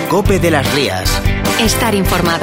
COPE de las Rías. Estar informado.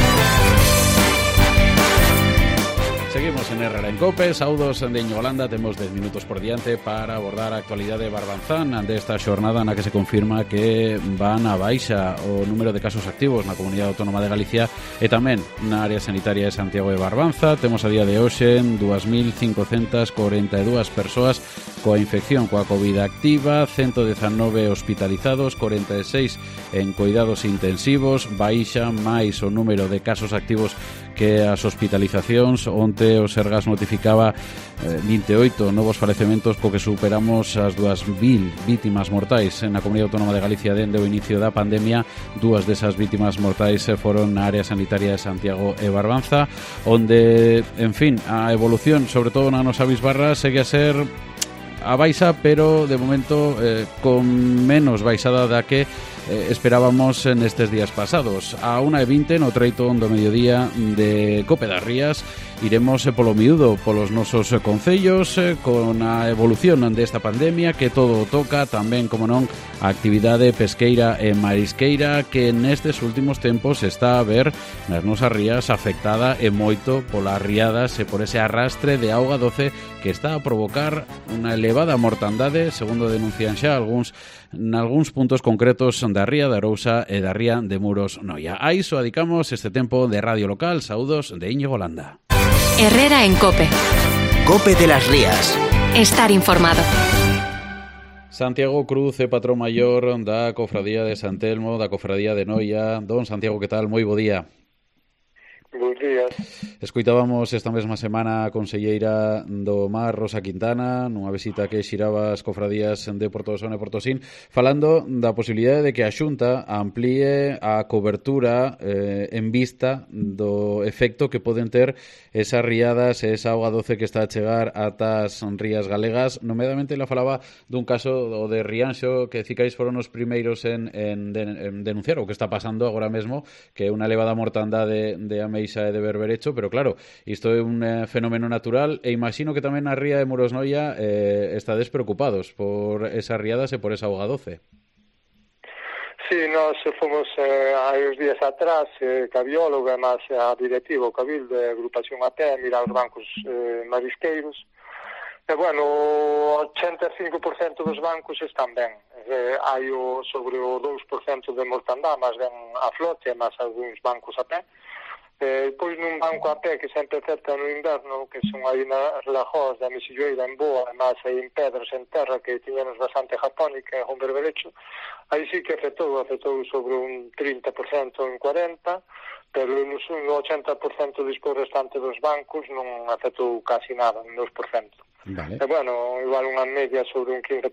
Seguimos en Herrera en COPE, saudos de Íñigo Landa, temos 10 minutos por diante para abordar a actualidade de Barbanzán desta xornada na que se confirma que van a baixa o número de casos activos na Comunidade Autónoma de Galicia e tamén na área sanitaria de Santiago de Barbanza. Temos a día de hoxe 2.542 persoas coa infección coa COVID activa, 119 hospitalizados, 46 en cuidados intensivos, baixa máis o número de casos activos que as hospitalizacións. Onte o Sergas notificaba 28 novos falecementos, co que superamos as 2.000 vítimas mortais na Comunidade Autónoma de Galicia dende o inicio da pandemia. Dúas desas vítimas mortais foron na área sanitaria de Santiago e Barbanza, onde, en fin, a evolución, sobre todo na nosa bisbarra, segue a ser a baixa, pero de momento con menos baixada da que esperábamos nestes días pasados. A 1:20 no treito do mediodía de Cope das Rías iremos polo miúdo polos nosos concellos con a evolución desta pandemia que todo toca, tamén, como non, a actividade pesqueira e marisqueira que nestes últimos tempos está a ver nas nosas rías afectada e moito polas riadas e por ese arrastre de auga doce que está a provocar unha elevada mortandade, segundo denuncian xa nalgúns puntos concretos da ría de Arousa e da ría de Muros Noia. A iso adicamos este tempo de radio local. Saúdos de Íñigo Landa. Herrera en COPE. COPE de las Rías. Estar informado. Santiago Cruz é patrón maior da Cofradía de San Telmo, da Cofradía de Noia. Don Santiago, que tal? Moi bo día. Bos días. Escoitábamos esta mesma semana a conselleira do Mar, Rosa Quintana, nunha visita que xiraba as cofradías de Portosón e Portosín, falando da posibilidade de que a Xunta amplíe a cobertura en vista do efecto que poden ter esas riadas e esa auga doce que está a chegar ata as rías galegas. Nomeadamente, ela falaba dun caso o de Rianxo, que Cicais foron os primeiros en denunciar o que está pasando agora mesmo, que é unha elevada mortandade de Ameixa e de Berberecho, pero claro, isto é un fenómeno natural e imagino que tamén na ría de Muros Noia estades preocupados por esas riadas e por esa auga doce. Sí, nós fomos hai uns días atrás ca bióloga e máis a directivo Cabildo de Agrupación a pé a mirar os bancos marisqueiros e, bueno, o 85% dos bancos están ben. Hai sobre o 2% de mortandade, máis ben a flote e máis algúns bancos a pé. Depois nun banco a pé que sempre acerta no inverno, que son aí nas Lajós da Mesilloeira en Boa, e máis aí en Pedras, en terra, que tiñamos bastante japónica e un berberecho, aí sí que afectou sobre un 30%, un 40%, pero no 80% despois restante dos bancos non afectou casi nada, un 2%. Vale. E, bueno, igual unha media sobre un 15%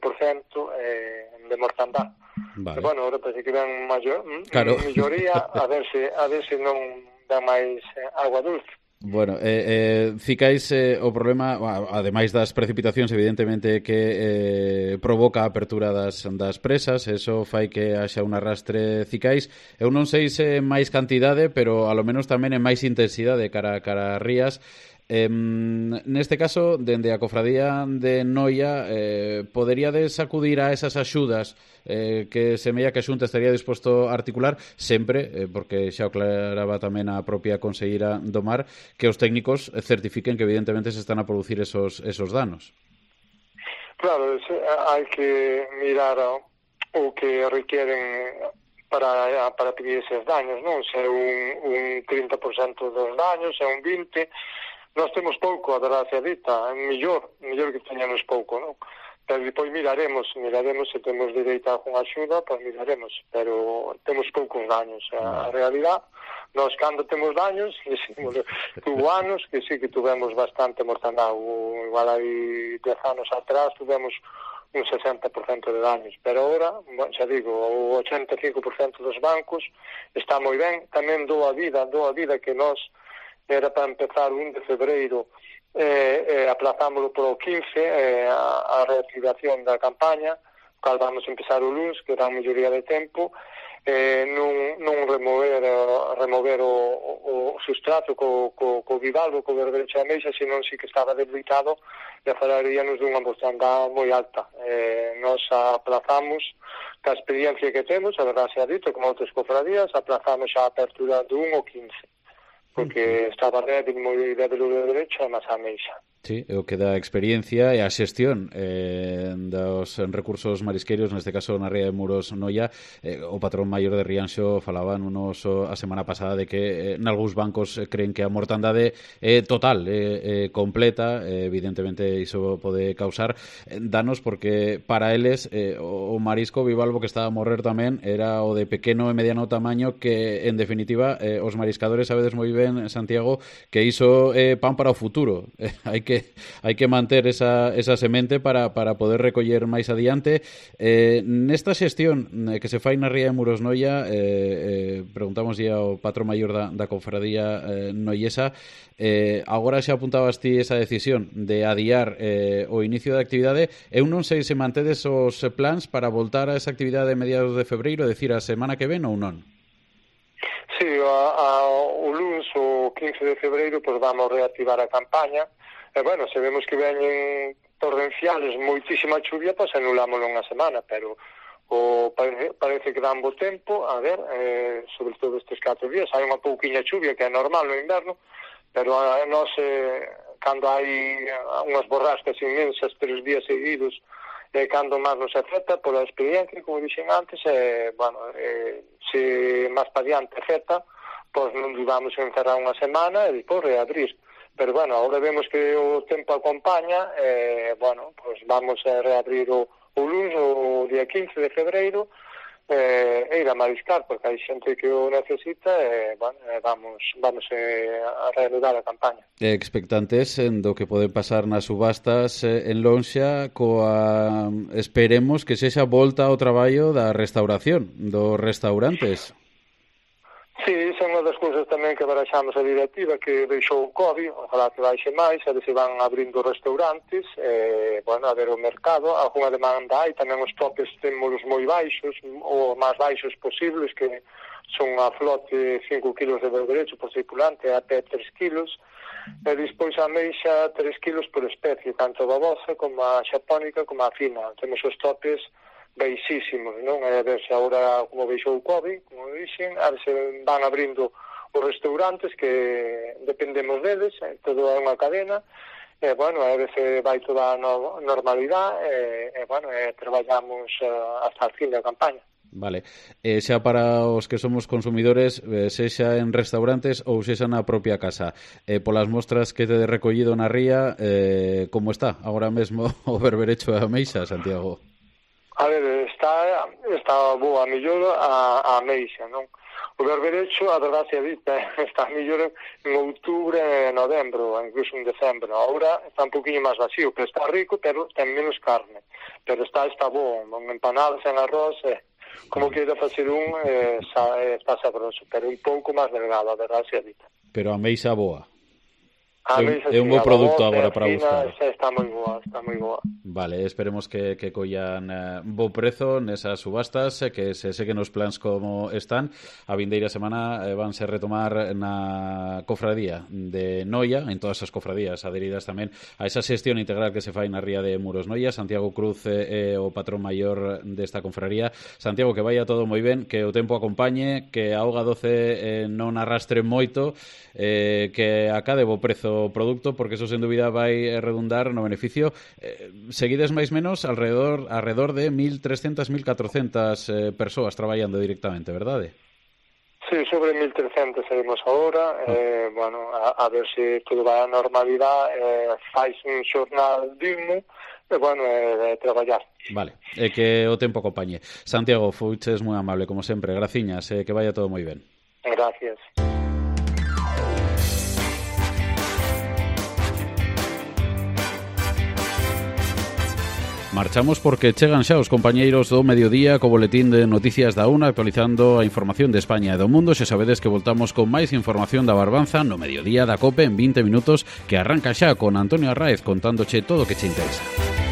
de mortandade. Vale. E, bueno, ahora parece que ven claro. melloría, a ver se non dá máis agua dulce. Bueno, Cicais o problema, ademais das precipitacións, evidentemente, que provoca a apertura das presas, eso fai que haxa un arrastre Cicais. Eu non sei se máis cantidade, pero alo menos tamén en máis intensidade cara a rías. Neste caso, dende a Cofradía de Noia, poderíades acudir a esas axudas que semella que a Xunta estaría disposto a articular sempre, porque xa o aclaraba tamén a propia conselleira do Mar, que os técnicos certifiquen que evidentemente se están a producir esos danos. Claro, hai que mirar o que requieren para pedir eses daños, non? Se é un 30% dos daños, se é un 20%, nós temos pouco, a gracia dita, mellor que teñamos pouco, non? Pero depois miraremos se temos direito a unha axuda, pois miraremos, pero temos poucos daños. A realidade, nós cando temos daños, tuvo anos que sí que tuvemos bastante mortandade, igual hai 10 anos atrás tuvemos un 60% de daños, pero agora, xa digo, o 85% dos bancos está moi ben. Tamén dou a vida que nós era para empezar o 1 de febreiro, aplazámoslo para o 15, a reactivación da campaña, cal vamos a empezar o luns, que dá a maioría de tempo, non remover o sustrato co bivalvo, co berberecho da Meixa, senón si que estaba debilitado e falaríanos dunha mortandade moi alta. Nos aplazamos ca experiencia que temos, a verdade se ha dito, como outras cofradías, aplazamos a apertura do 1 ao 15, porque estaba débil, moi débil o derecho, e máis a meixa. Sí, o que dá experiencia e a xestión dos recursos marisqueiros, neste caso na Ría de Muros Noia. O patrón maior de Rianxo falaban unos a semana pasada de que nalgúns bancos creen que a mortandade é total, completa. Evidentemente iso pode causar danos, porque para eles o marisco bivalvo que estaba a morrer tamén era o de pequeno e mediano tamaño, que en definitiva os mariscadores sabedes moi ben, Santiago, que iso é pan para o futuro. Hai que manter esa semente para poder recoller máis adiante. Nesta xestión que se fai na Ría de Muros Noia, preguntamos ao patrón maior da cofradía noiesa, agora xa apuntabas ti esa decisión de adiar o inicio da actividade. Eu non sei se mantedes os plans para voltar a esa actividade de mediados de febreiro, decir, a semana que ven ou non? Sí, o lunes, o 15 de febreiro, pues vamos reactivar a campaña. E, bueno, se vemos que veñen torrenciales, moitísima chuvia, pues anulámoslo unha semana, pero parece que dan bo tempo, a ver, sobre todo estes 4 días, hai unha pouquiña chuvia, que é normal no inverno, pero nós, cando hai unhas borrascas inmensas 3 días seguidos, cando máis nos afecta, pola experiencia, como dixen antes, bueno, se máis pa diante afecta, pois non dudamos en cerrar unha semana e depois reabrir. Pero, bueno, agora vemos que o tempo acompaña, bueno, pues vamos a reabrir o lunes, o día 15 de febreiro, e ir a mariscar, porque hai xente que o necesita, e, bueno, vamos a reanudar a campaña. Expectantes do que pode pasar nas subastas en Lonxa, coa, esperemos que sexa volta ao traballo da restauración, dos restaurantes. Sí, esa é unha das cousas tamén que baraxamos a directiva, que deixou o COVID, ojalá que baixe máis, a ver se van abrindo restaurantes, bueno, a ver o mercado, alguna demanda hai, tamén os topes temos moi baixos, o máis baixos posibles, que son a flote 5 kilos de berberecho por circulante, até 3 kilos, e despois a meixa 3 kilos por especie, tanto a babosa como a xapónica como a fina. Temos os topes baixísimos, non? A ver se agora, como baixou o COVID, como dixen, a ver se van abrindo os restaurantes, que dependemos deles, todo é unha cadena, e, bueno, a ver se vai toda a normalidade, e, bueno, traballamos hasta o fin da campaña. Vale, xa para os que somos consumidores, sexa en restaurantes ou sexa na propia casa, polas mostras que te recollido na ría, como está agora mesmo o berberecho e a meixa, Santiago? A ver, está boa, mellor a meixa, non? O berberecho, a verdade se dita, está mellor en outubro e novembro, incluso en decembro. Agora está un poquinho máis vacío, pero está rico, pero ten menos carne. Pero está bo, empanadas en arroz, como queira facer está sabroso, pero un pouco máis delgado, a verdade se dita. Pero a meixa boa. É un bo produto agora para buscar. Está moi boa, está moi boa. Vale, esperemos que collan bo prezo nesas subastas, que se seguen os plans como están. A vindeira semana vanse retomar na cofradía de Noia, en todas as cofradías adheridas tamén a esa xestión integral que se fai na Ría de Muros Noia. Santiago Cruz é o patrón maior desta confraría. Santiago, que vaya todo moi ben, que o tempo acompañe, que a auga doce non arrastre moito, que acade bo prezo o produto, porque eso sen dúbida vai redundar no beneficio. Seguides máis menos alrededor de 1.300, 1.400 persoas traballando directamente, verdade? Sí, sobre 1.300 seremos agora, bueno, a ver se todo vai a normalidade, fais un xornal digno, e, bueno, traballar. Vale, que o tempo acompañe. Santiago, fuches moi amable, como sempre, graciñas, que vaya todo moi ben. Gracias. Marchamos porque chegan xa os compañeiros do mediodía co boletín de noticias da UNA, actualizando a información de España e do mundo. Se sabedes que voltamos con máis información da Barbanza no mediodía da COPE en 20 minutos, que arranca xa con Antonio Arraez contándoche todo o que che interesa.